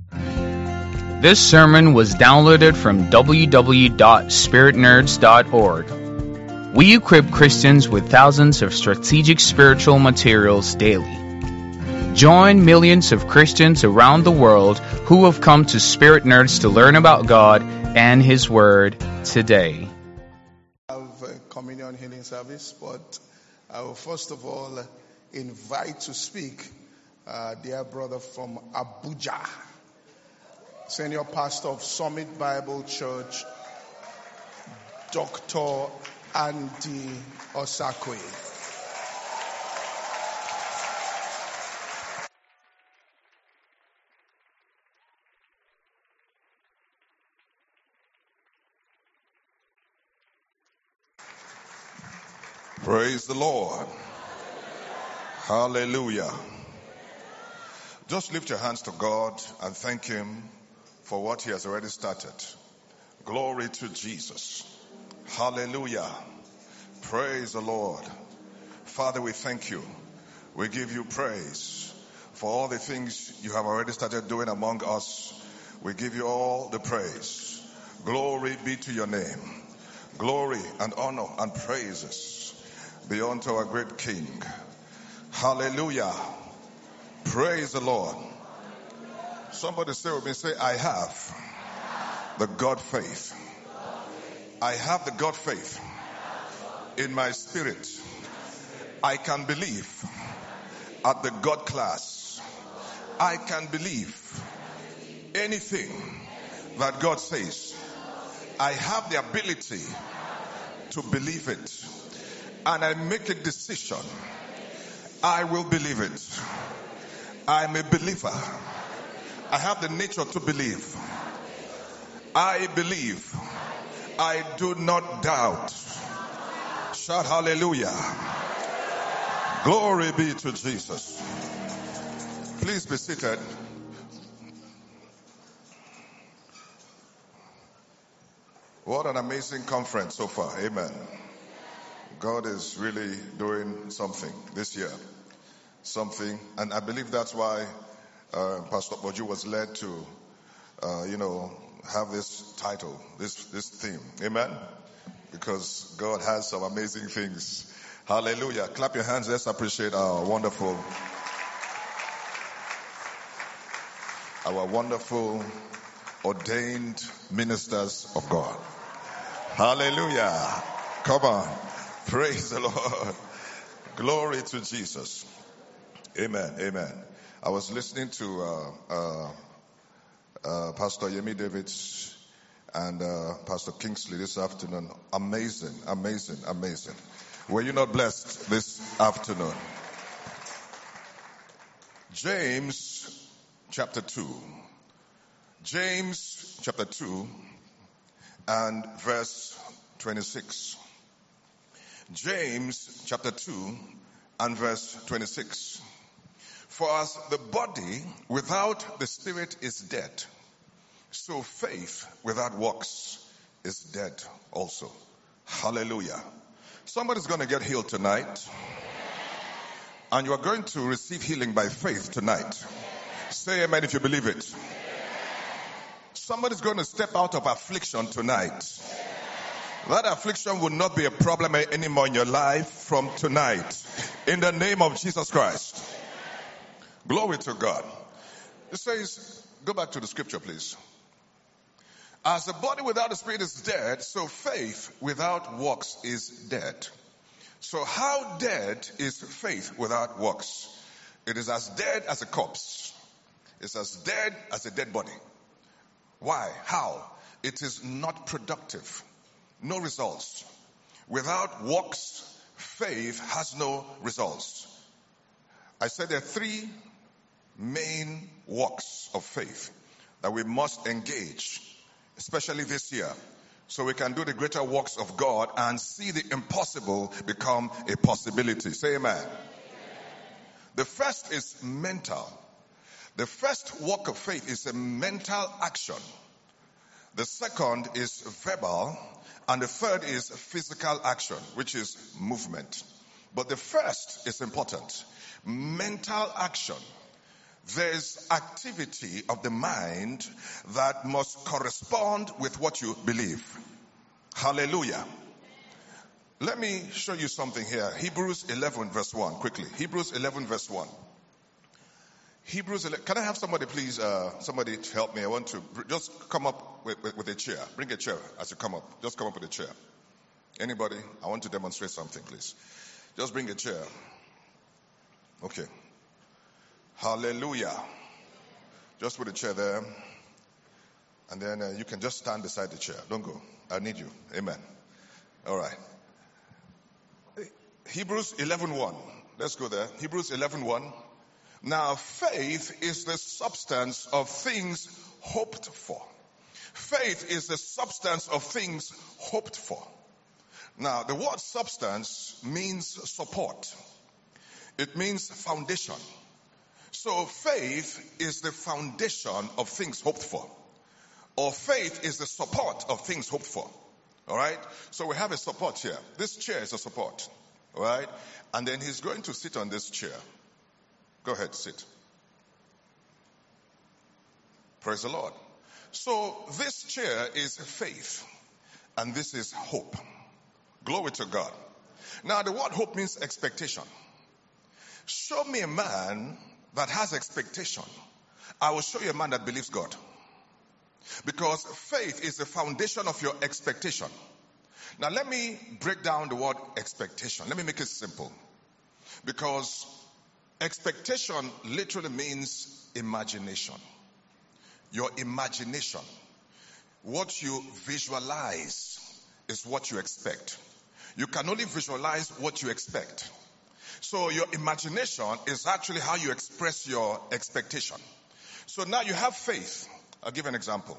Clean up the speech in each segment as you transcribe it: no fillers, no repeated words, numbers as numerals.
This sermon was downloaded from www.spiritnerds.org. We equip Christians with thousands of strategic spiritual materials daily. Join millions of Christians around the world who have come to Spirit Nerds to learn about God and His Word today. Have a communion healing service, but I will first of all invite to speak dear brother from Abuja, Senior Pastor of Summit Bible Church, Dr. Andy Osakwe. Praise the Lord. Hallelujah. Just lift your hands to God and thank Him for what He has already started. Glory to Jesus. Hallelujah. Praise the Lord. Father, we thank you. We give you praise for all the things you have already started doing among us. We give you all the praise. Glory be to your name. Glory and honor and praises be unto our great King. Hallelujah. Praise the Lord. Somebody say with me, say, I have the God faith. I have the God faith in my spirit. I can believe at the God class. I can believe anything that God says. I have the ability to believe it. And I make a decision. I will believe it. I'm a believer. I have the nature to believe. I believe. I do not doubt. Shout hallelujah. Glory be to Jesus. Please be seated. What an amazing conference so far. Amen. God is really doing something this year. Something. And I believe that's why Pastor Boju was led to, have this title, this theme. Amen. Because God has some amazing things. Hallelujah. Clap your hands. Let's appreciate our wonderful ordained ministers of God. Hallelujah. Come on. Praise the Lord. Glory to Jesus. Amen. Amen. I was listening to Pastor Yemi Davids and Pastor Kingsley this afternoon. Amazing, amazing, amazing. Were you not blessed this afternoon? James chapter 2. James chapter 2 and verse 26. James chapter 2 and verse 26. For as the body without the spirit is dead, so faith without works is dead also. Hallelujah. Somebody's going to get healed tonight. And you are going to receive healing by faith tonight. Say amen if you believe it. Somebody's going to step out of affliction tonight. That affliction will not be a problem anymore in your life from tonight. In the name of Jesus Christ. Glory to God. It says, go back to the scripture, please. As the body without the spirit is dead, so faith without works is dead. So how dead is faith without works? It is as dead as a corpse. It's as dead as a dead body. Why? How? It is not productive. No results. Without works, faith has no results. I said there are three main works of faith that we must engage, especially this year, so we can do the greater works of God and see the impossible become a possibility. Say amen. The first is mental. The first work of faith is a mental action. The second is verbal. And the third is physical action, which is movement. But the first is important. Mental action. There's activity of the mind that must correspond with what you believe. Hallelujah. Let me show you something here. Hebrews 11 verse 1, quickly. Hebrews 11 verse 1. Hebrews 11, can I have somebody please, somebody to help me? I want to just come up with a chair. Bring a chair as you come up. Just come up with a chair. Anybody? I want to demonstrate something, please. Just bring a chair. Okay. Hallelujah. Just put a chair there. And then you can just stand beside the chair. Don't go. I need you. Amen. All right. Hebrews 11:1. Let's go there. Hebrews 11:1. Now, faith is the substance of things hoped for. Faith is the substance of things hoped for. Now, the word substance means support. It means foundation. So faith is the foundation of things hoped for. Or faith is the support of things hoped for. All right? So we have a support here. This chair is a support. All right? And then he's going to sit on this chair. Go ahead, sit. Praise the Lord. So this chair is faith. And this is hope. Glory to God. Now the word hope means expectation. Show me a man that has expectation. I will show you a man that believes God. Because faith is the foundation of your expectation. Now let me break down the word expectation. Let me make it simple. Because expectation literally means imagination. Your imagination. What you visualize is what you expect. You can only visualize what you expect. So your imagination is actually how you express your expectation. So now you have faith. I'll give an example.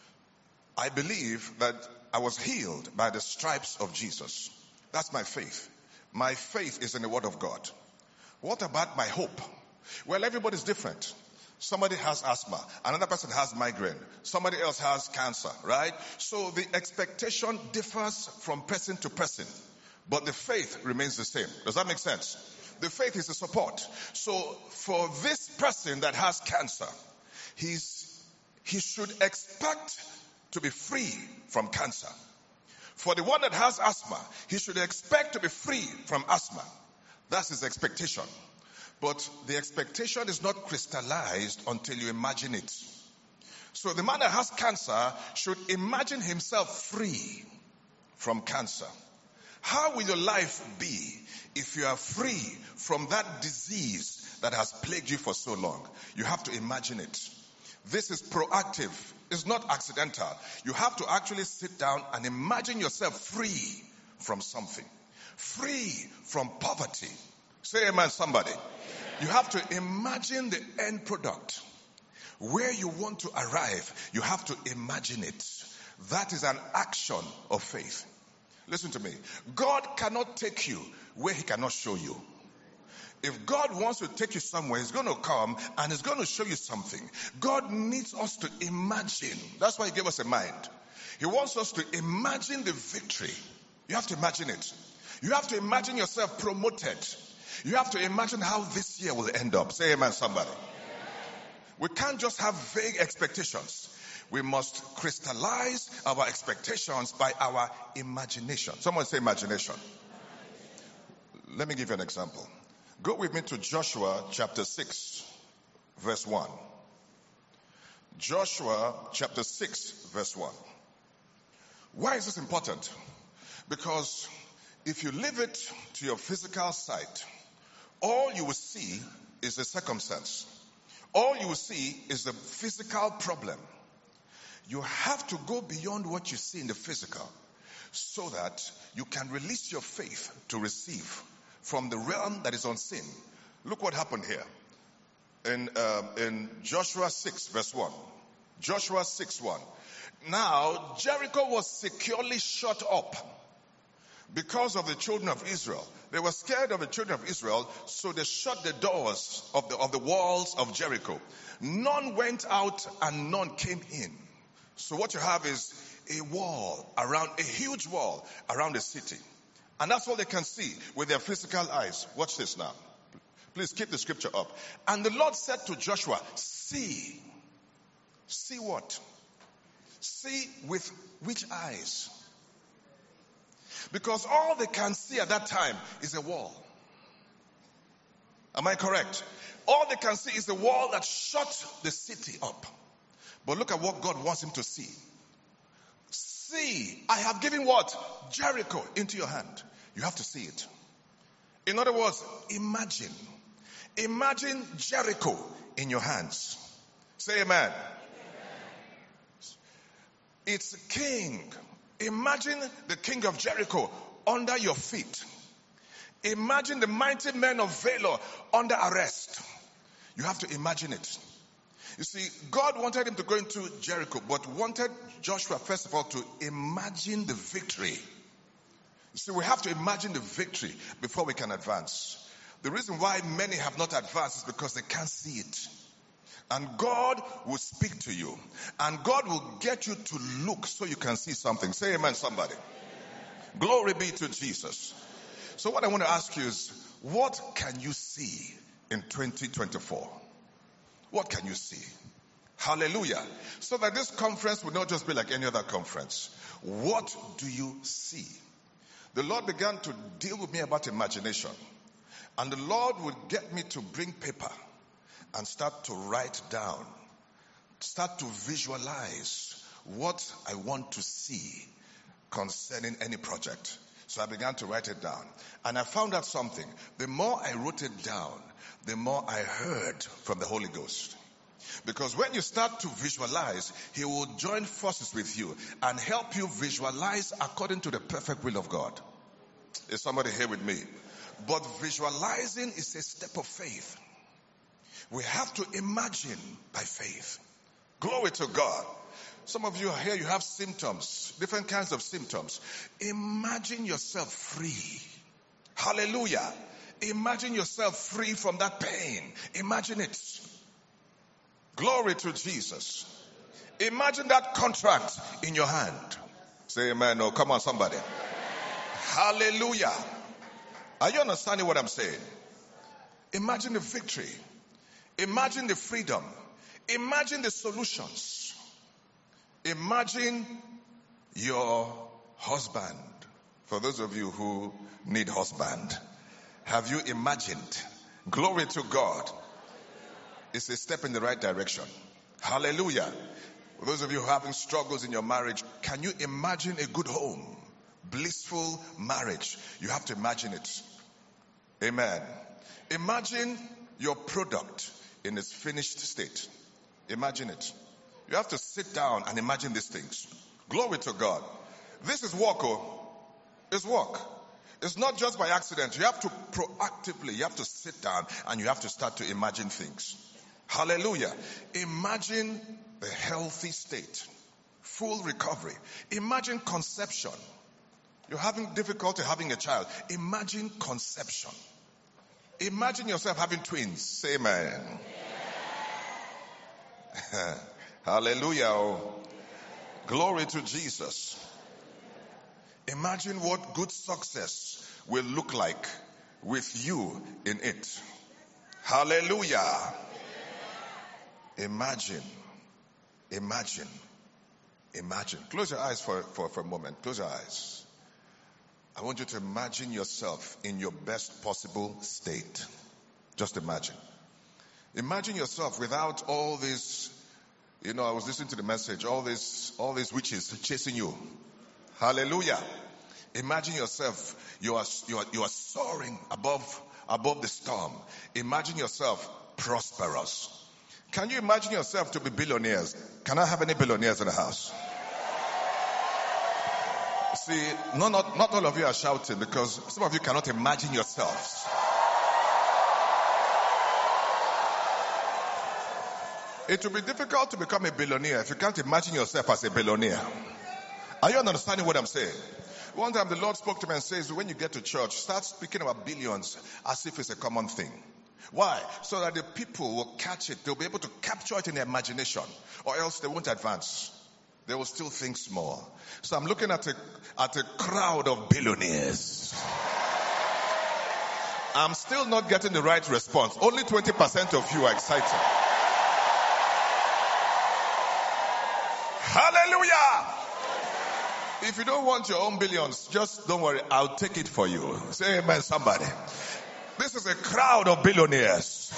I believe that I was healed by the stripes of Jesus. That's my faith. My faith is in the Word of God. What about my hope? Well, everybody's different. Somebody has asthma. Another person has migraine. Somebody else has cancer, right? So the expectation differs from person to person. But the faith remains the same. Does that make sense? The faith is the support. So for this person that has cancer, he should expect to be free from cancer. For the one that has asthma, he should expect to be free from asthma. That's his expectation. But the expectation is not crystallized until you imagine it. So the man that has cancer should imagine himself free from cancer. How will your life be if you are free from that disease that has plagued you for so long? You have to imagine it. This is proactive. It's not accidental. You have to actually sit down and imagine yourself free from something. Free from poverty. Say amen, somebody. You have to imagine the end product. Where you want to arrive, you have to imagine it. That is an action of faith. Listen to me. God cannot take you where he cannot show you. If God wants to take you somewhere, he's going to come and he's going to show you something. God needs us to imagine. That's why he gave us a mind. He wants us to imagine the victory. You have to imagine it. You have to imagine yourself promoted. You have to imagine how this year will end up. Say amen, somebody. We can't just have vague expectations. We must crystallize our expectations by our imagination. Someone say imagination. Let me give you an example. Go with me to Joshua chapter 6, verse 1. Joshua chapter 6, verse 1. Why is this important? Because if you leave it to your physical sight, all you will see is the circumstance. All you will see is the physical problem. You have to go beyond what you see in the physical so that you can release your faith to receive from the realm that is unseen. Look what happened here. In Joshua 6 verse 1. Joshua 6:1. Now Jericho was securely shut up because of the children of Israel. They were scared of the children of Israel, so they shut the doors of the walls of Jericho. None went out and none came in. So what you have is a wall around, a huge wall around the city. And that's all they can see with their physical eyes. Watch this now. Please keep the scripture up. And the Lord said to Joshua, see. See what? See with which eyes? Because all they can see at that time is a wall. Am I correct? All they can see is the wall that shut the city up. But look at what God wants him to see. See, I have given what? Jericho into your hand. You have to see it. In other words, imagine. Imagine Jericho in your hands. Say amen. It's a king. Imagine the king of Jericho under your feet. Imagine the mighty men of Valor under arrest. You have to imagine it. You see, God wanted him to go into Jericho, but wanted Joshua, first of all, to imagine the victory. You see, we have to imagine the victory before we can advance. The reason why many have not advanced is because they can't see it. And God will speak to you. And God will get you to look so you can see something. Say amen, somebody. Amen. Glory be to Jesus. So what I want to ask you is, what can you see in 2024? What can you see? Hallelujah. So that this conference will not just be like any other conference. What do you see? The Lord began to deal with me about imagination. And the Lord would get me to bring paper and start to write down, start to visualize what I want to see concerning any project. So I began to write it down. And I found out something. The more I wrote it down, the more I heard from the Holy Ghost. Because when you start to visualize, He will join forces with you and help you visualize according to the perfect will of God. Is somebody here with me? But visualizing is a step of faith. We have to imagine by faith. Glory to God. Some of you are here, you have symptoms, different kinds of symptoms. Imagine yourself free. Hallelujah. Imagine yourself free from that pain. Imagine it. Glory to Jesus. Imagine that contract in your hand. Say amen. Oh, come on, somebody. Hallelujah. Are you understanding what I'm saying? Imagine the victory. Imagine the freedom. Imagine the solutions. Imagine your husband. For those of you who need husband, have you imagined? Glory to God. It's a step in the right direction. Hallelujah. For those of you who are having struggles in your marriage, can you imagine a good home? Blissful marriage. You have to imagine it. Amen. Imagine your product in its finished state. Imagine it. You have to sit down and imagine these things. Glory to God. This is work. It's work. It's not just by accident. You have to proactively, you have to sit down and you have to start to imagine things. Hallelujah. Imagine the healthy state. Full recovery. Imagine conception. You're having difficulty having a child. Imagine conception. Imagine yourself having twins. Say amen. Yeah. Hallelujah. Glory to Jesus. Imagine what good success will look like with you in it. Hallelujah. Imagine. Imagine. Imagine. Close your eyes for a moment. Close your eyes. I want you to imagine yourself in your best possible state. Just imagine. Imagine yourself without all this, I was listening to the message, all these witches chasing you. Hallelujah. Imagine yourself, you are soaring above the storm. Imagine yourself prosperous. Can you imagine yourself to be billionaires? Can I have any billionaires in the house? See, not all of you are shouting because some of you cannot imagine yourselves. It will be difficult to become a billionaire if you can't imagine yourself as a billionaire. Are you understanding what I'm saying? One time the Lord spoke to me and says, when you get to church, start speaking about billions as if it's a common thing. Why? So that the people will catch it. They'll be able to capture it in their imagination, or else they won't advance. They will still think small. So I'm looking at a crowd of billionaires. I'm still not getting the right response. Only 20% of you are excited. Hallelujah! If you don't want your own billions, just don't worry. I'll take it for you. Say amen, somebody. This is a crowd of billionaires.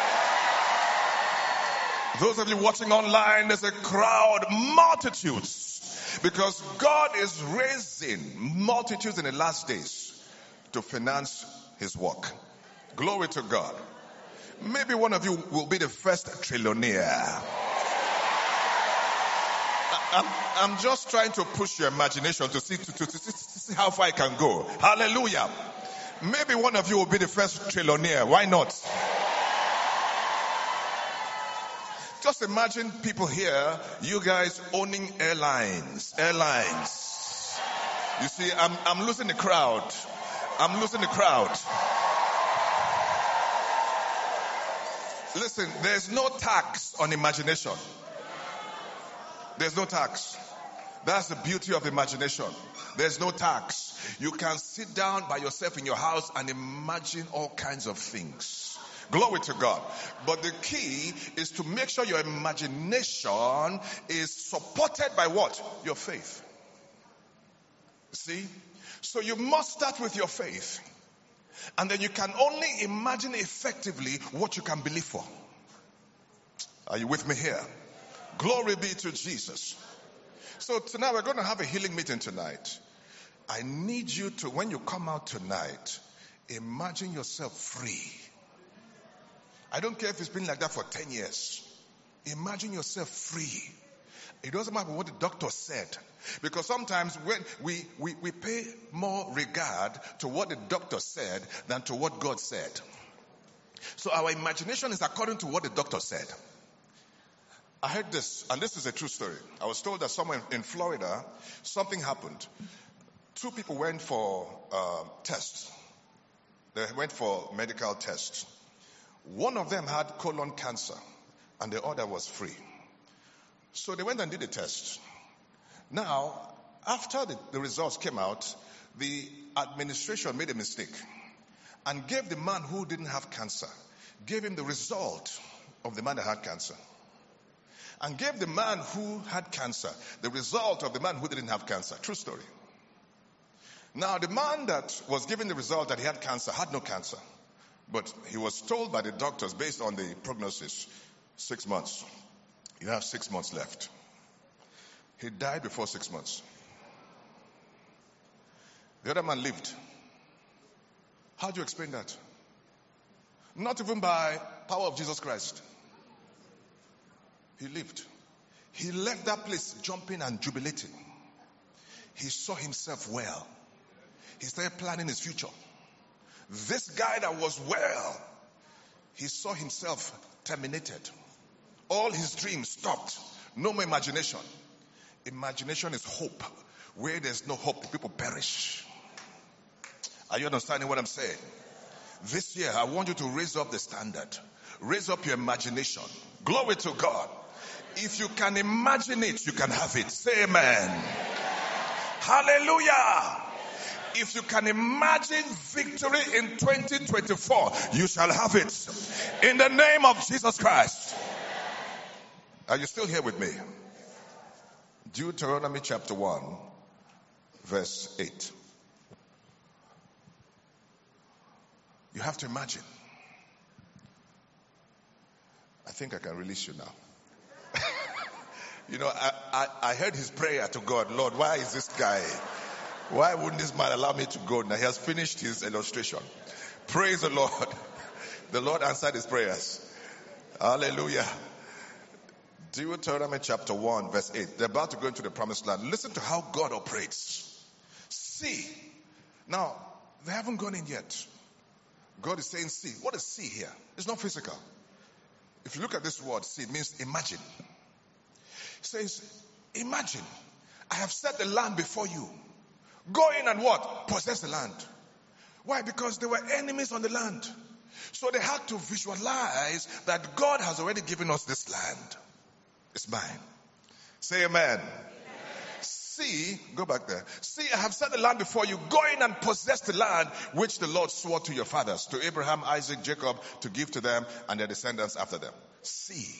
Those of you watching online, there's a crowd, multitudes. Because God is raising multitudes in the last days to finance his work. Glory to God. Maybe one of you will be the first trillionaire. I'm just trying to push your imagination to see how far I can go. Hallelujah. Maybe one of you will be the first trillionaire. Why not? Just imagine people here, you guys owning airlines. You see, I'm losing the crowd. Listen, there's no tax on imagination. There's no tax. That's the beauty of imagination. There's no tax. You can sit down by yourself in your house and imagine all kinds of things. Glory to God. But the key is to make sure your imagination is supported by what? Your faith. See? So you must start with your faith. And then you can only imagine effectively what you can believe for. Are you with me here? Glory be to Jesus. So tonight we're going to have a healing meeting tonight. I need you to, when you come out tonight, imagine yourself free. I don't care if it's been like that for 10 years. Imagine yourself free. It doesn't matter what the doctor said. Because sometimes when we pay more regard to what the doctor said than to what God said. So our imagination is according to what the doctor said. I heard this, and this is a true story. I was told that somewhere in Florida, something happened. 2 people went for tests. They went for medical tests. One of them had colon cancer, and the other was free. So they went and did the test. Now, after the results came out, the administration made a mistake and gave the man who didn't have cancer, gave him the result of the man that had cancer. And gave the man who had cancer the result of the man who didn't have cancer. True story. Now, the man that was given the result that he had cancer had no cancer. But he was told by the doctors, based on the prognosis, 6 months. You have 6 months left. He died before 6 months. The other man lived. How do you explain that? Not even by power of Jesus Christ. He lived. He left that place jumping and jubilating. He saw himself well. He started planning his future. This guy that was well, he saw himself terminated. All his dreams stopped. No more imagination. Imagination is hope. Where there's no hope, people perish. Are you understanding what I'm saying? This year, I want you to raise up the standard. Raise up your imagination. Glory to God. If you can imagine it, you can have it. Say amen. Hallelujah. If you can imagine victory in 2024, you shall have it. In the name of Jesus Christ. Are you still here with me? Deuteronomy chapter 1, verse 8. You have to imagine. I think I can release you now. You know, I heard his prayer to God. Lord, why is this guy? Why wouldn't this man allow me to go? Now he has finished his illustration. Praise the Lord. The Lord answered his prayers. Hallelujah. Deuteronomy chapter 1 verse 8. They're about to go into the promised land. Listen to how God operates. See. Now, they haven't gone in yet. God is saying see. What is see here? It's not physical. If you look at this word, see, it means imagine. It says, imagine, I have set the land before you. Go in and what? Possess the land. Why? Because there were enemies on the land. So they had to visualize that God has already given us this land. It's mine. Say amen. See, go back there. See, I have set the land before you. Go in and possess the land which the Lord swore to your fathers, to Abraham, Isaac, Jacob, to give to them and their descendants after them. See.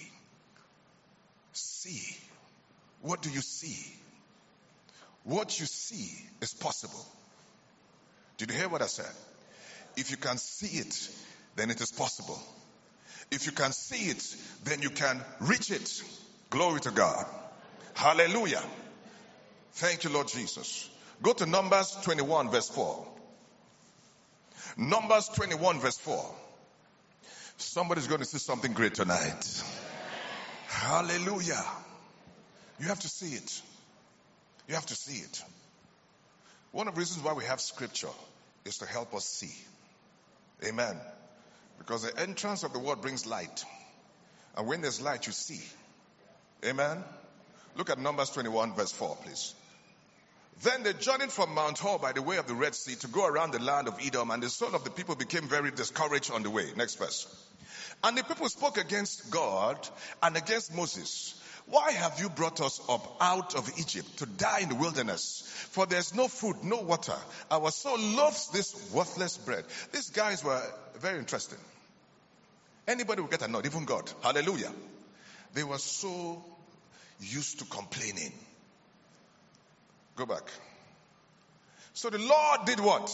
See. What do you see? What you see is possible. Did you hear what I said? If you can see it, then it is possible. If you can see it, then you can reach it. Glory to God. Hallelujah. Thank you, Lord Jesus. Go to Numbers 21 verse 4. Numbers 21 verse 4. Somebody's going to see something great tonight. Hallelujah. You have to see it. You have to see it. One of the reasons why we have scripture is to help us see. Amen. Because the entrance of the word brings light. And when there's light, you see. Amen. Look at Numbers 21 verse 4, please. Then they journeyed from Mount Hor by the way of the Red Sea to go around the land of Edom, and the soul of the people became very discouraged on the way. Next verse. And the people spoke against God and against Moses. Why have you brought us up out of Egypt to die in the wilderness? For there's no food, no water. Our soul loves this worthless bread. These guys were very interesting. Anybody will get annoyed, even God. Hallelujah. They were so used to complaining. Go back. So the Lord did what?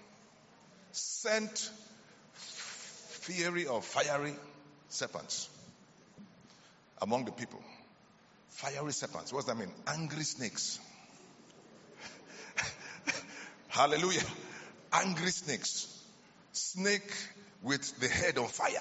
Sent fiery or fiery serpents among the people. Fiery serpents. What does that mean? Angry snakes. Hallelujah. Angry snakes. Snake with the head on fire.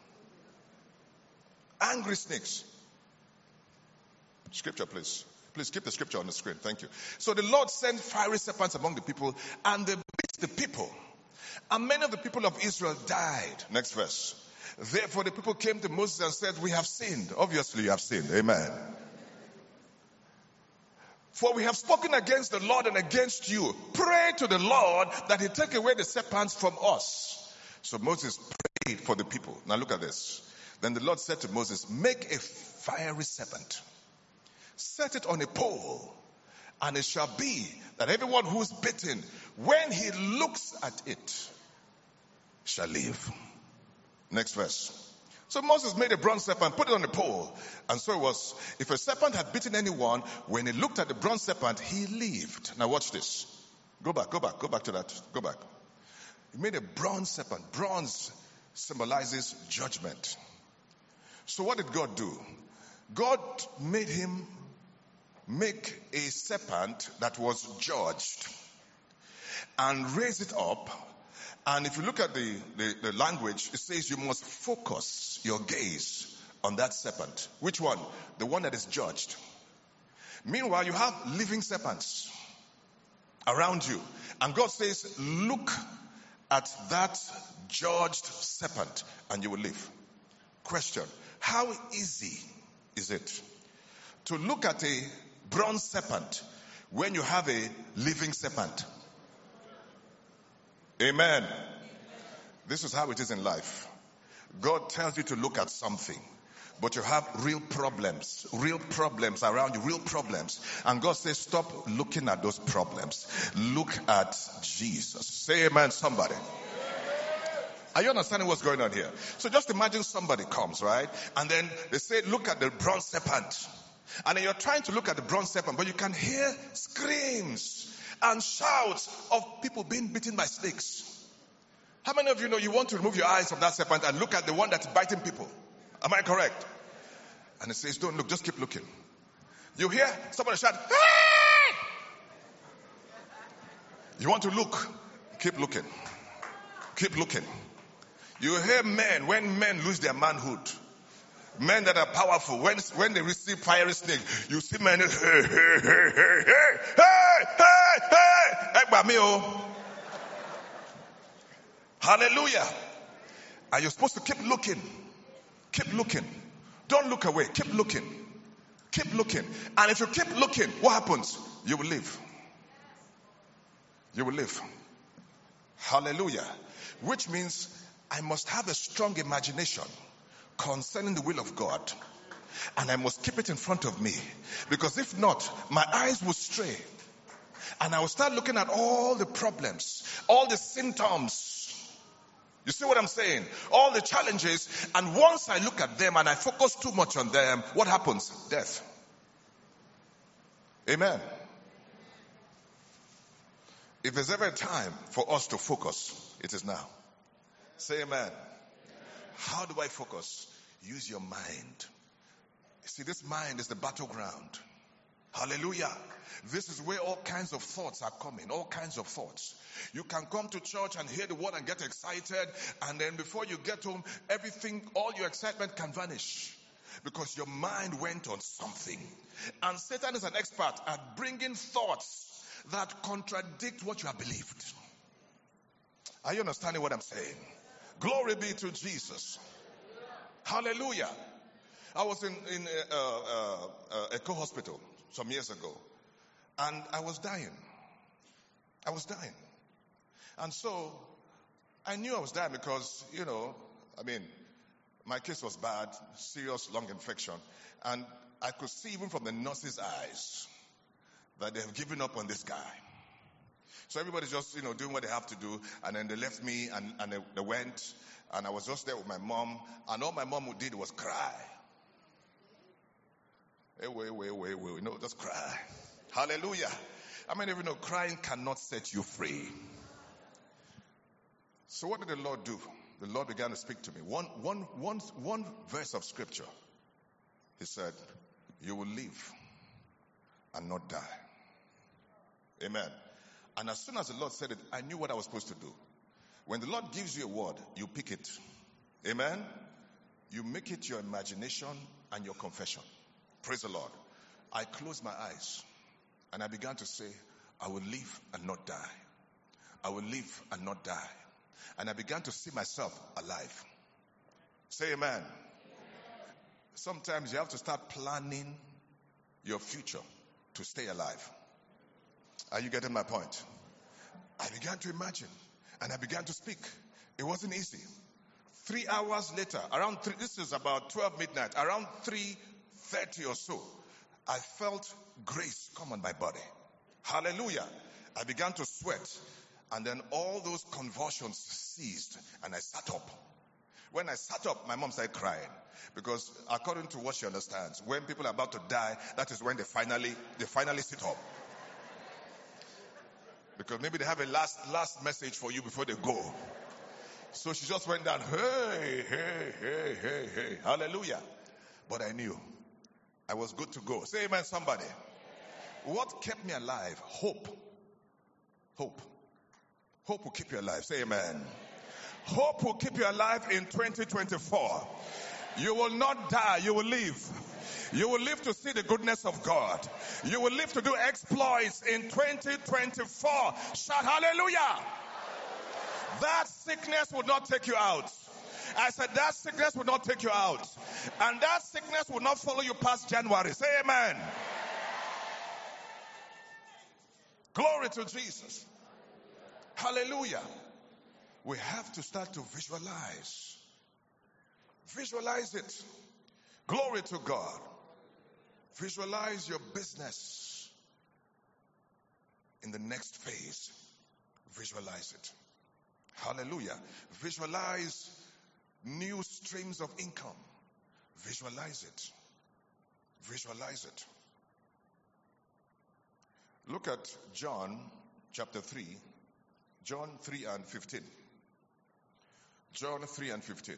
Angry snakes. Scripture, please. Please keep the scripture on the screen. Thank you. So the Lord sent fiery serpents among the people, and they bit the people. And many of the people of Israel died. Next verse. Therefore the people came to Moses and said, we have sinned. Obviously you have sinned. Amen. For we have spoken against the Lord and against you. Pray to the Lord that he take away the serpents from us. So Moses prayed for the people. Now look at this. Then the Lord said to Moses, make a fiery serpent. Set it on a pole, and it shall be that everyone who is bitten, when he looks at it, shall live. Next verse. So Moses made a bronze serpent, put it on the pole. And so it was, if a serpent had bitten anyone, when he looked at the bronze serpent, he lived. Now watch this. Go back to that. Go back. He made a bronze serpent. Bronze symbolizes judgment. So what did God do? God made him make a serpent that was judged and raise it up. And if you look at the language, it says you must focus your gaze on that serpent. Which one? The one that is judged. Meanwhile, you have living serpents around you. And God says, look at that judged serpent and you will live. Question, how easy is it to look at a bronze serpent when you have a living serpent? Amen. This is how it is in life. God tells you to look at something, but you have real problems around you, real problems. And God says, stop looking at those problems. Look at Jesus. Say amen, somebody. Are you understanding what's going on here? So just imagine somebody comes, right? And then they say, look at the bronze serpent. And then you're trying to look at the bronze serpent, but you can hear screams and shouts of people being bitten by snakes. How many of you know you want to remove your eyes from that serpent and look at the one that's biting people? Am I correct? And it says, don't look, just keep looking. You hear somebody shout, hey! You want to look, keep looking. Keep looking. You hear men, when men lose their manhood, men that are powerful, when they receive fiery snake, you see men, hey, hey, hey, hey, hey, hey, hey, hey, hallelujah. And you're supposed to keep looking. Keep looking. Don't look away. Keep looking. Keep looking. And if you keep looking, what happens? You will live. You will live. Hallelujah. Which means I must have a strong imagination concerning the will of God. And I must keep it in front of me. Because if not, my eyes will stray. And I will start looking at all the problems, all the symptoms. You see what I'm saying? All the challenges. And once I look at them and I focus too much on them, what happens? Death. Amen. If there's ever a time for us to focus, it is now. Say amen. How do I focus? Use your mind. See, this mind is the battleground. Hallelujah. This is where all kinds of thoughts are coming. All kinds of thoughts. You can come to church and hear the word and get excited. And then before you get home, everything, all your excitement can vanish. Because your mind went on something. And Satan is an expert at bringing thoughts that contradict what you have believed. Are you understanding what I'm saying? Glory be to Jesus. Hallelujah. I was in a hospital some years ago, and I was dying. And so I knew I was dying because, my case was bad, serious lung infection, and I could see even from the nurse's eyes that they have given up on this guy. So everybody's just, doing what they have to do, and then they left me, and they went, and I was just there with my mom, and all my mom did was cry. Hey, wait, just cry. Hallelujah. How many of you know crying cannot set you free? So what did the Lord do? The Lord began to speak to me. One verse of scripture. He said, you will live and not die. Amen. And as soon as the Lord said it, I knew what I was supposed to do. When the Lord gives you a word, you pick it. Amen. You make it your imagination and your confession. Praise the Lord. I closed my eyes and I began to say, I will live and not die. I will live and not die. And I began to see myself alive. Say amen. Sometimes you have to start planning your future to stay alive. Are you getting my point? I began to imagine and I began to speak. It wasn't easy. 3 hours later, around 3, this is about 12 midnight, around 3:30 or so, I felt grace come on my body. Hallelujah. I began to sweat, and then all those convulsions ceased, and I sat up. When I sat up, my mom started crying, because according to what she understands, when people are about to die, that is when they finally sit up. Because maybe they have a last message for you before they go. So she just went down, hey, hallelujah. But I knew I was good to go. Say amen, somebody. What kept me alive? Hope. Hope will keep you alive. Say amen. Hope will keep you alive in 2024. You will not die, you will live. You will live to see the goodness of God. You will live to do exploits in 2024. Shout hallelujah. That sickness will not take you out. I said that sickness will not take you out. And that sickness will not follow you past January. Say amen. Glory to Jesus. Hallelujah. We have to start to visualize. Visualize it. Glory to God. Visualize your business in the next phase. Visualize it. Hallelujah. Visualize new streams of income. Visualize it. Visualize it. Look at John chapter 3. John 3 and 15. John 3 and 15.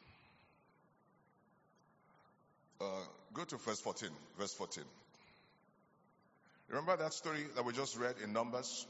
Go to verse 14. Verse 14. Remember that story that we just read in Numbers?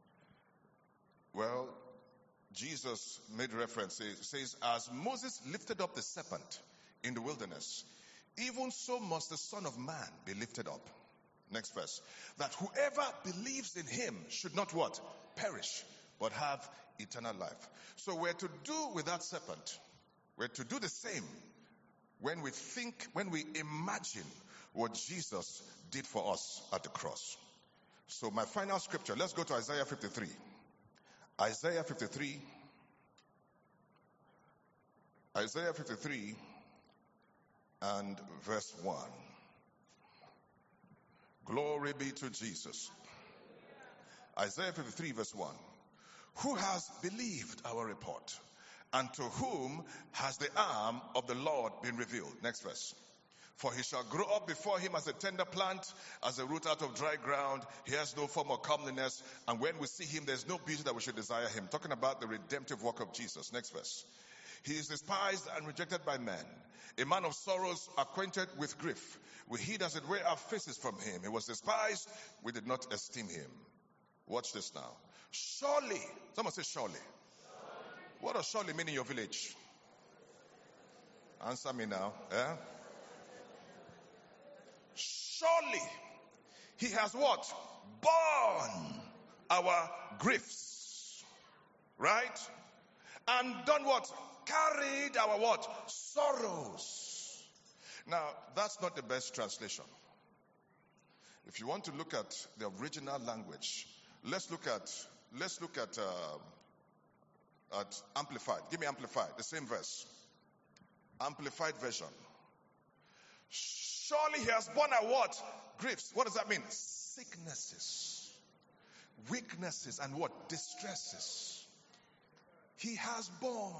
Well, Jesus made reference. It says, as Moses lifted up the serpent in the wilderness, even so must the Son of Man be lifted up. Next verse. That whoever believes in him should not what? Perish, but have eternal life. So we're to do with that serpent. We're to do the same when we think, when we imagine what Jesus did for us at the cross. So my final scripture, let's go to Isaiah 53. Isaiah 53. Isaiah 53 and verse 1. Glory be to Jesus. Isaiah 53 verse 1. Who has believed our report? And to whom has the arm of the Lord been revealed? Next verse. For he shall grow up before him as a tender plant, as a root out of dry ground. He has no form of comeliness. And when we see him, there's no beauty that we should desire him. Talking about the redemptive work of Jesus. Next verse. He is despised and rejected by men, a man of sorrows, acquainted with grief. We hid as it were our faces from him. He was despised, we did not esteem him. Watch this now. Surely, someone say surely. What does surely mean in your village? Answer me now. Surely, he has what? Borne our griefs. Right? And done what? Carried our what? Sorrows. Now, that's not the best translation. If you want to look at the original language, let's look at Amplified. Give me Amplified, the same verse. Amplified version. Surely he has borne our what? Griefs. What does that mean? Sicknesses, weaknesses, and what? Distresses. He has borne.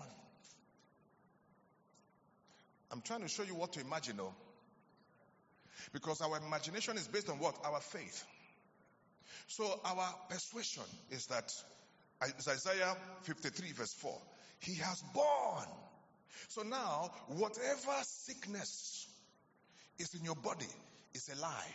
I'm trying to show you what to imagine, though. Because our imagination is based on what? Our faith. So our persuasion is that, it's Isaiah 53 verse 4. He has borne. So now, whatever sickness is in your body is a lie.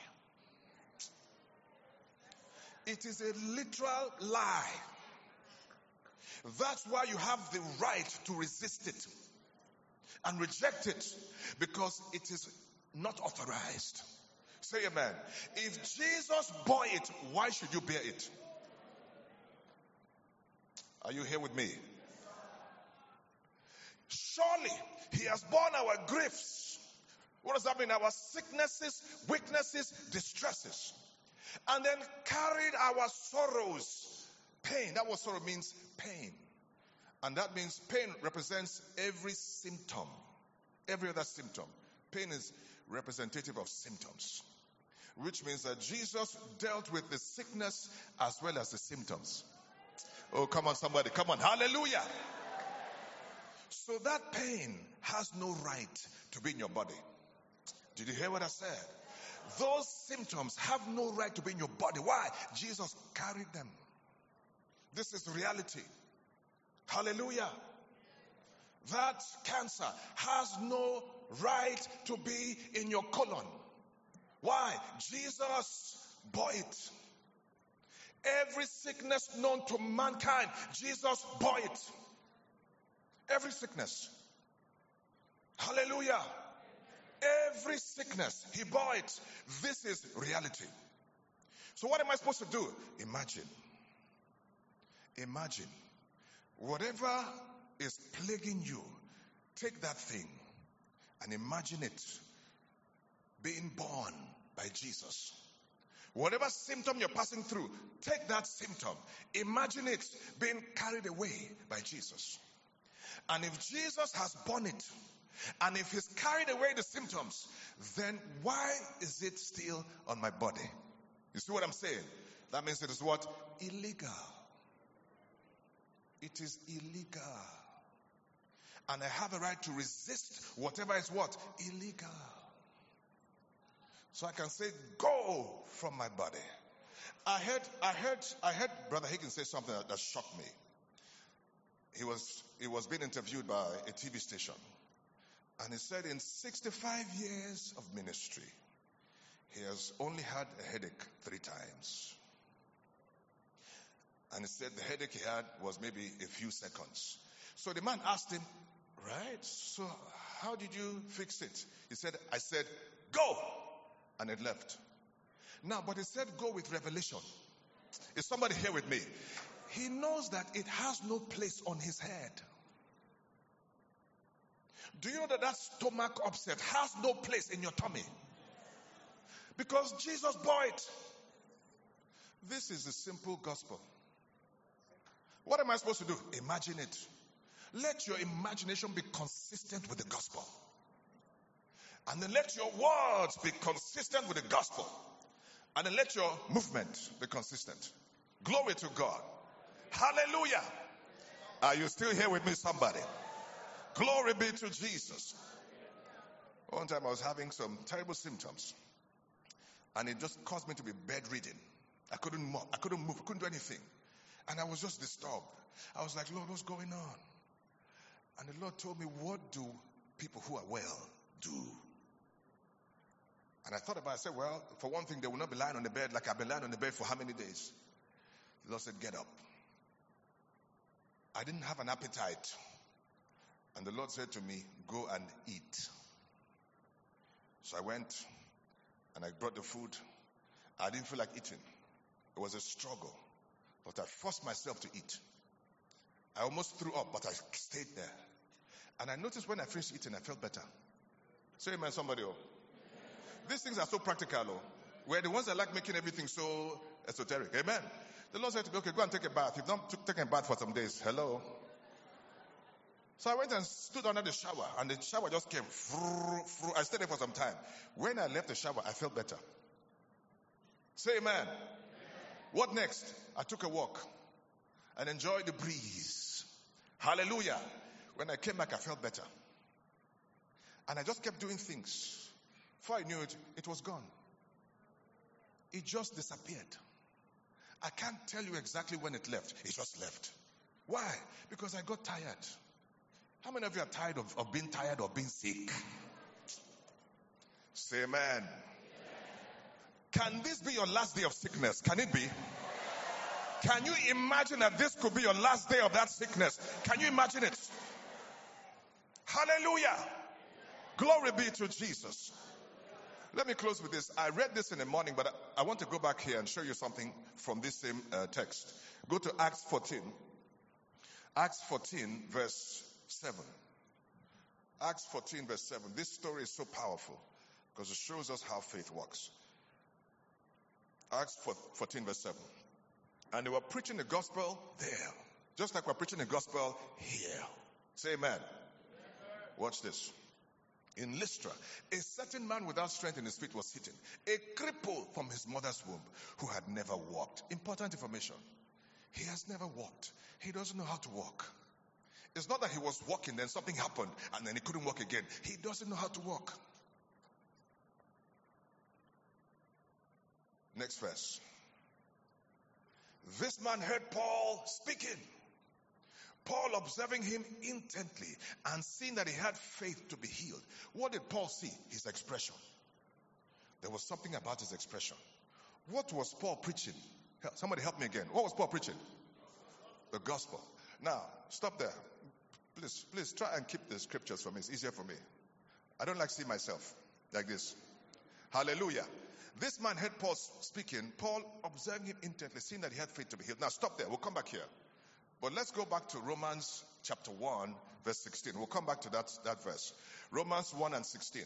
It is a literal lie. That's why you have the right to resist it and reject it, because it is not authorized. Say amen. If Jesus bore it, why should you bear it? Are you here with me? Surely he has borne our griefs. What does that mean? Our sicknesses, weaknesses, distresses. And then carried our sorrows. Pain. That word sorrow means pain. And that means pain represents every symptom. Every other symptom. Pain is representative of symptoms. Which means that Jesus dealt with the sickness as well as the symptoms. Oh, come on, somebody. Come on. Hallelujah. So that pain has no right to be in your body. Did you hear what I said? Those symptoms have no right to be in your body. Why? Jesus carried them. This is reality. Hallelujah. That cancer has no right to be in your colon. Why? Jesus bore it. Every sickness known to mankind, Jesus bore it. Every sickness. Hallelujah. Every sickness, he bore it. This is reality. So what am I supposed to do? Imagine. Whatever is plaguing you, take that thing and imagine it being born by Jesus. Whatever symptom you're passing through, take that symptom. Imagine it being carried away by Jesus. And if Jesus has borne it, and if he's carried away the symptoms, then why is it still on my body? You see what I'm saying? That means it is what? Illegal. It is illegal. And I have a right to resist whatever is what? Illegal. So I can say, go from my body. I heard Brother Higgins say something that shocked me. He was being interviewed by a TV station. And he said in 65 years of ministry, he has only had a headache 3 times. And he said the headache he had was maybe a few seconds. So the man asked him, right, so how did you fix it? He said, I said, go. And it left. Now, but he said go with revelation. Is somebody here with me? He knows that it has no place on his head. Do you know that stomach upset has no place in your tummy? Because Jesus bore it. This is the simple gospel. What am I supposed to do? Imagine it. Let your imagination be consistent with the gospel. And then let your words be consistent with the gospel. And then let your movement be consistent. Glory to God. Hallelujah. Are you still here with me, somebody? Glory be to Jesus. One time I was having some terrible symptoms. And it just caused me to be bedridden. I couldn't move, I couldn't do anything. And I was just disturbed. I was like, Lord, what's going on? And the Lord told me, what do people who are well do? And I thought about it. I said, well, for one thing, they will not be lying on the bed like I've been lying on the bed for how many days? The Lord said, get up. I didn't have an appetite. And the Lord said to me, go and eat. So I went and I brought the food. I didn't feel like eating. It was a struggle. But I forced myself to eat. I almost threw up, but I stayed there. And I noticed when I finished eating, I felt better. Say amen, somebody. Oh. These things are so practical. Oh. We're the ones that like making everything so esoteric. Amen. The Lord said to me, okay, go and take a bath. You've not taken a bath for some days. Hello. So I went and stood under the shower, and the shower just came. I stayed there for some time. When I left the shower, I felt better. Say amen. What next? I took a walk and enjoyed the breeze. Hallelujah. When I came back, I felt better. And I just kept doing things. Before I knew it, it was gone. It just disappeared. I can't tell you exactly when it left. It just left. Why? Because I got tired. How many of you are tired of being tired or being sick? Say amen. Can this be your last day of sickness? Can it be? Can you imagine that this could be your last day of that sickness? Can you imagine it? Hallelujah. Glory be to Jesus. Let me close with this. I read this in the morning, but I want to go back here and show you something from this same text. Go to Acts 14. Acts 14 verse 7. Acts 14 verse 7. This story is so powerful because it shows us how faith works. Acts 14 verse 7. And they were preaching the gospel there, just like we're preaching the gospel here. Say amen. Watch this. In Lystra, a certain man without strength in his feet was sitting, a cripple from his mother's womb who had never walked. Important information. He has never walked. He doesn't know how to walk. It's not that he was walking, then something happened, and then he couldn't walk again. He doesn't know how to walk. Next verse. This man heard Paul speaking. Paul observing him intently and seeing that he had faith to be healed. What did Paul see? His expression. There was something about his expression. What was Paul preaching? Somebody help me again. What was Paul preaching? The gospel. Now, stop there. Please try and keep the scriptures for me. It's easier for me. I don't like seeing myself like this. Hallelujah. This man heard Paul speaking. Paul observing him intently, seeing that he had faith to be healed. Now, stop there. We'll come back here. But let's go back to Romans chapter 1, verse 16. We'll come back to that verse. Romans 1 and 16.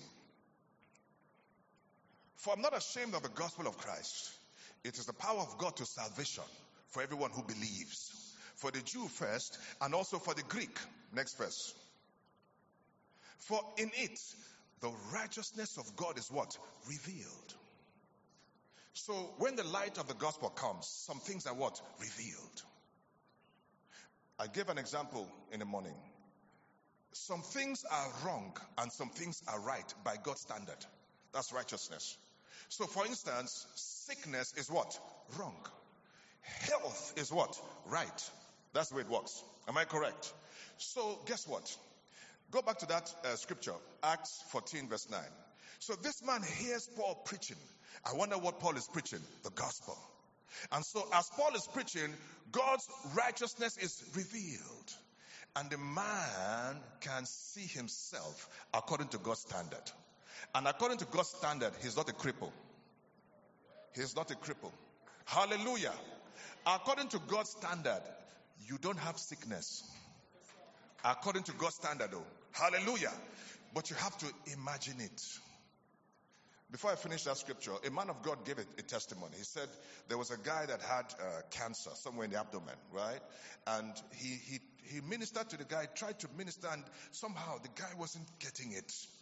For I'm not ashamed of the gospel of Christ. It is the power of God to salvation for everyone who believes. For the Jew first, and also for the Greek. Next verse. For in it, the righteousness of God is what? Revealed. So when the light of the gospel comes, some things are what? Revealed. I gave an example in the morning. Some things are wrong and some things are right by God's standard. That's righteousness. So for instance, sickness is what? Wrong. Health is what? Right. That's the way it works. Am I correct? So guess what? Go back to that scripture, Acts 14 verse 9. So this man hears Paul preaching. I wonder what Paul is preaching. The gospel. And so as Paul is preaching, God's righteousness is revealed. And the man can see himself according to God's standard. And according to God's standard, he's not a cripple. He's not a cripple. Hallelujah. According to God's standard, you don't have sickness. According to God's standard, though. Hallelujah. But you have to imagine it. Before I finish that scripture, a man of God gave a testimony. He said there was a guy that had cancer somewhere in the abdomen, right? And he ministered to the guy, tried to minister, and somehow the guy wasn't getting it.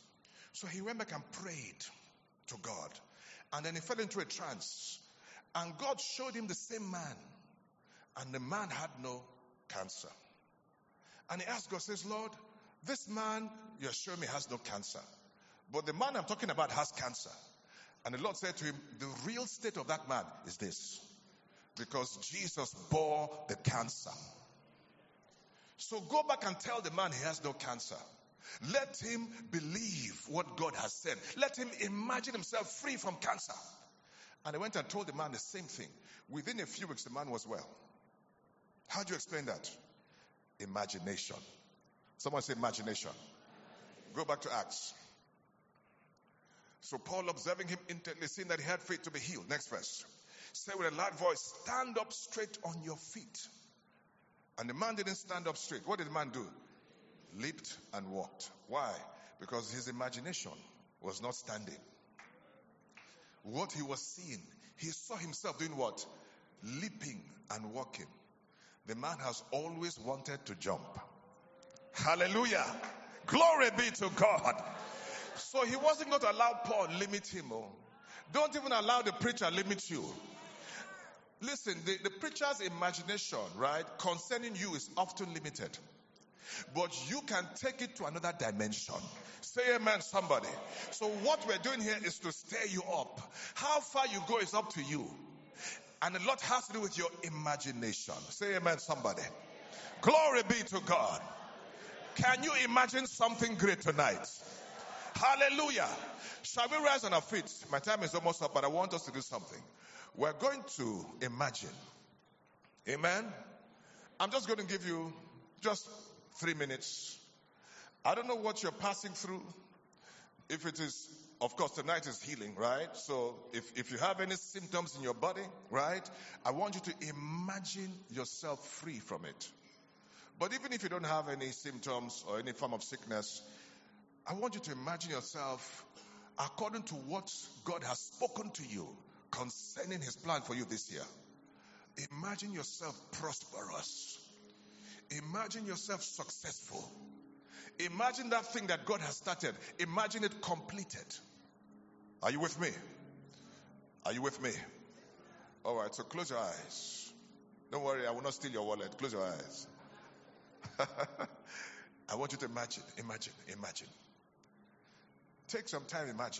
So he went back and prayed to God. And then he fell into a trance. And God showed him the same man. And the man had no cancer. And he asked God, says, Lord, this man you're showing me has no cancer. But the man I'm talking about has cancer. And the Lord said to him, the real state of that man is this. Because Jesus bore the cancer. So go back and tell the man he has no cancer. Let him believe what God has said. Let him imagine himself free from cancer. And I went and told the man the same thing. Within a few weeks, the man was well. How do you explain that? Imagination. Someone say imagination. Go back to Acts. So Paul, observing him intently, seeing that he had faith to be healed. Next verse. Said with a loud voice, stand up straight on your feet. And the man didn't stand up straight. What did the man do? Leaped and walked. Why? Because his imagination was not standing. What he was seeing, he saw himself doing what? Leaping and walking. The man has always wanted to jump. Hallelujah. Glory be to God. So he wasn't going to allow Paul limit him. Don't even allow the preacher limit you. Listen, the preacher's imagination, right, concerning you is often limited. But you can take it to another dimension. Say amen, somebody. So what we're doing here is to stir you up. How far you go is up to you. And a lot has to do with your imagination. Say amen, somebody. Glory be to God. Can you imagine something great tonight? Hallelujah. Shall we rise on our feet? My time is almost up, but I want us to do something. We're going to imagine. Amen. I'm just going to give you just 3 minutes. I don't know what you're passing through. If it is, of course, tonight is healing, right? So if you have any symptoms in your body, right, I want you to imagine yourself free from it. But even if you don't have any symptoms or any form of sickness, I want you to imagine yourself according to what God has spoken to you concerning his plan for you this year. Imagine yourself prosperous. Imagine yourself successful. Imagine that thing that God has started. Imagine it completed. Are you with me? Are you with me? All right, so close your eyes. Don't worry, I will not steal your wallet. Close your eyes. I want you to imagine. Take some time, imagine.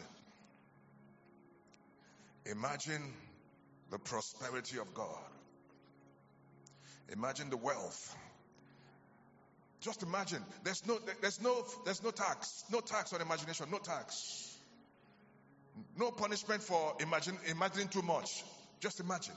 Imagine the prosperity of God. Imagine the wealth. Just imagine. There's no tax. No tax on imagination. No tax. No punishment for imagining too much. Just imagine.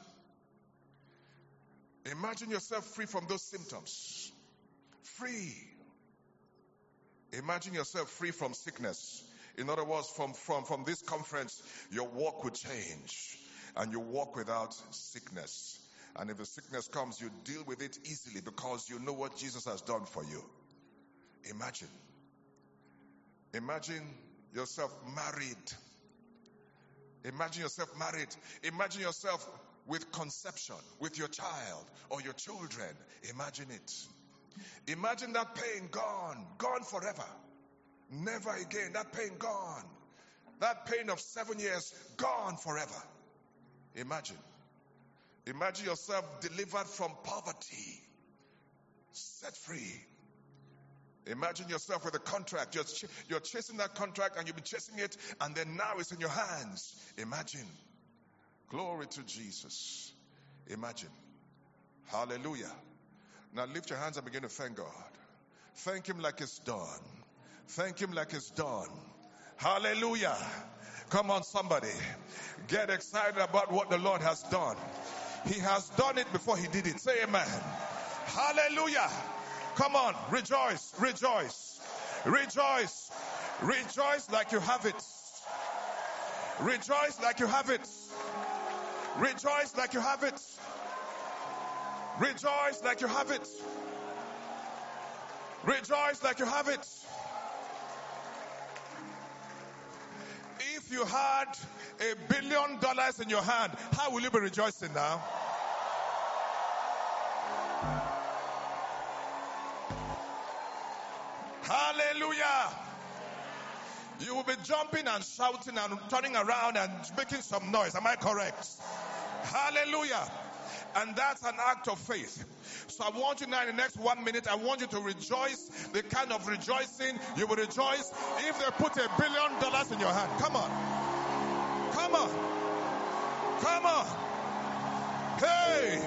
Imagine yourself free from those symptoms. Free. Imagine yourself free from sickness. In other words, from this conference, your walk will change. And you walk without sickness. And if the sickness comes, you deal with it easily because you know what Jesus has done for you. Imagine. Imagine yourself married. Imagine yourself married. Imagine yourself with conception, with your child or your children. Imagine it. Imagine that pain gone forever. Never again. That pain gone. That pain of 7 years gone forever. Imagine. Imagine yourself delivered from poverty, set free. Imagine yourself with a contract. You're chasing that contract and you've been chasing it and then now it's in your hands. Imagine. Glory to Jesus. Imagine. Hallelujah. Now lift your hands and begin to thank God. Thank him like it's done. Thank him like it's done. Hallelujah. Come on, somebody. Get excited about what the Lord has done. He has done it before he did it. Say amen. Hallelujah. Come on. Rejoice. Rejoice. Rejoice. Rejoice like you have it. Rejoice like you have it. Rejoice like you have it. Rejoice like you have it. Rejoice like you have it. If you had $1 billion in your hand, how will you be rejoicing now? Hallelujah. You will be jumping and shouting and turning around and making some noise. Am I correct? Hallelujah. And that's an act of faith. So I want you now in the next 1 minute, I want you to rejoice the kind of rejoicing you will rejoice if they put $1 billion in your hand. Come on. Come on. Come on. Hey.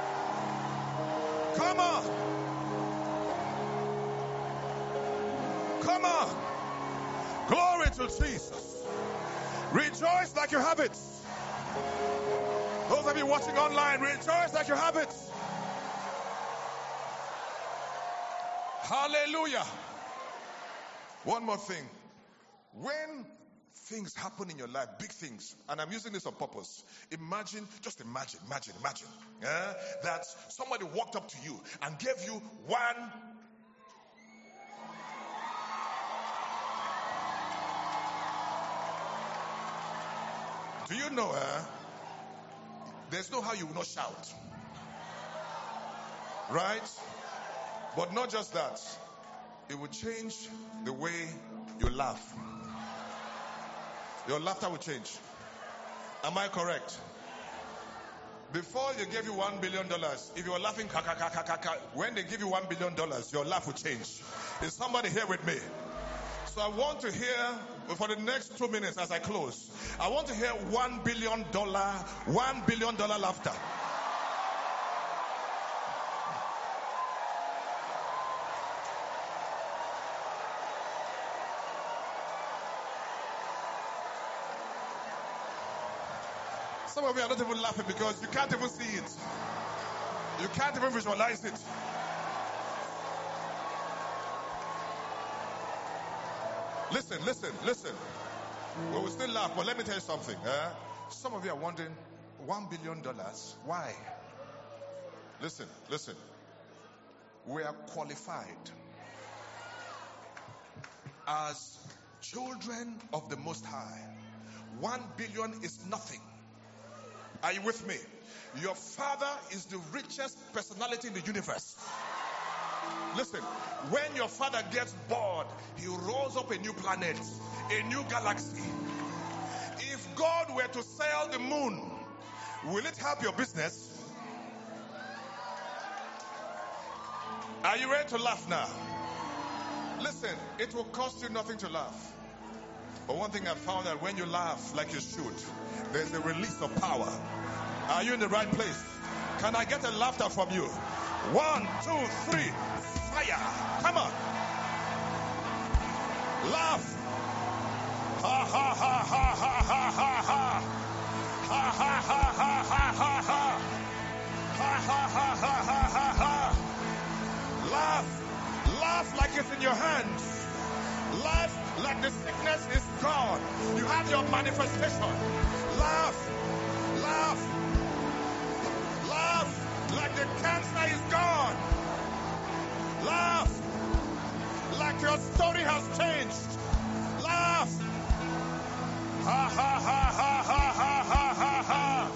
Come on. Come on. Glory to Jesus. Rejoice like you have it. Those of you watching online, rejoice like you have it. Hallelujah. One more thing. When things happen in your life, big things, and I'm using this on purpose. Imagine that somebody walked up to you and gave you one. Do you know, there's no how you will not shout. Right? But not just that. It will change the way you laugh. Your laughter will change. Am I correct? Before they gave you $1 billion, if you were laughing, when they give you $1 billion, your laugh will change. Is somebody here with me? So I want to hear, for the next 2 minutes as I close, I want to hear $1 billion laughter. Some of you are not even laughing because you can't even see it. You can't even visualize it. Listen. We will still laugh, but let me tell you something. Some of you are wondering, $1 billion, why? Listen. We are qualified as children of the Most High. 1 billion is nothing. Are you with me? Your father is the richest personality in the universe. Listen, when your father gets bored, he rolls up a new planet, a new galaxy. If God were to sail the moon, will it help your business? Are you ready to laugh now? Listen, it will cost you nothing to laugh. But one thing I found that when you laugh like you should, there's a release of power. Are you in the right place? Can I get a laughter from you? 1, 2, 3. Fire. Come on. Laugh. Ha ha ha ha ha ha ha ha. Ha ha ha ha ha ha ha. Ha ha ha ha ha ha ha. Laugh. Laugh like it's in your hands. Laugh like the sickness is gone. You have your manifestation. Laugh. Laugh. Laugh like the cancer is gone. Laugh like your story has changed. Laugh. Ha ha ha ha ha ha ha ha ha.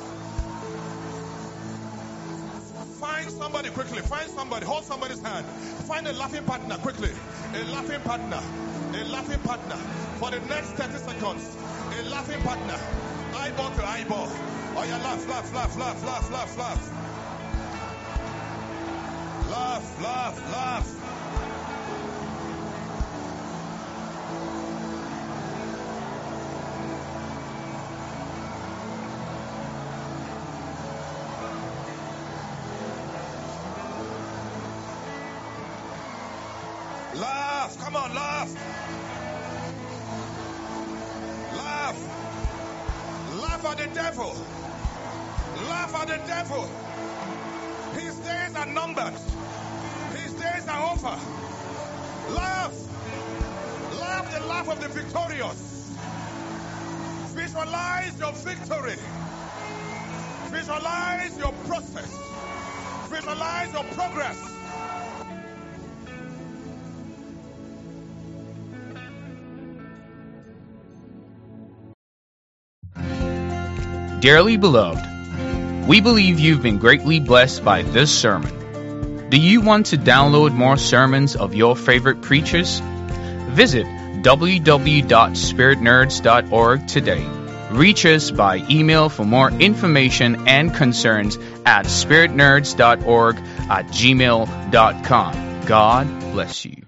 Find somebody quickly. Find somebody. Hold somebody's hand. Find a laughing partner quickly. A laughing partner. A laughing partner. For the next 30 seconds. A laughing partner. Eyeball to eyeball. Oh yeah, laugh, laugh, laugh, laugh, laugh, laugh, laugh. Laugh, laugh, laugh. Laugh, come on, laugh. Laugh. Laugh at the devil. Laugh at the devil. His days are numbered. His days are over. Laugh. Laugh the laugh of the victorious. Visualize your victory. Visualize your process. Visualize your progress. Dearly beloved, we believe you've been greatly blessed by this sermon. Do you want to download more sermons of your favorite preachers? Visit www.spiritnerds.org today. Reach us by email for more information and concerns at spiritnerds.org@gmail.com. God bless you.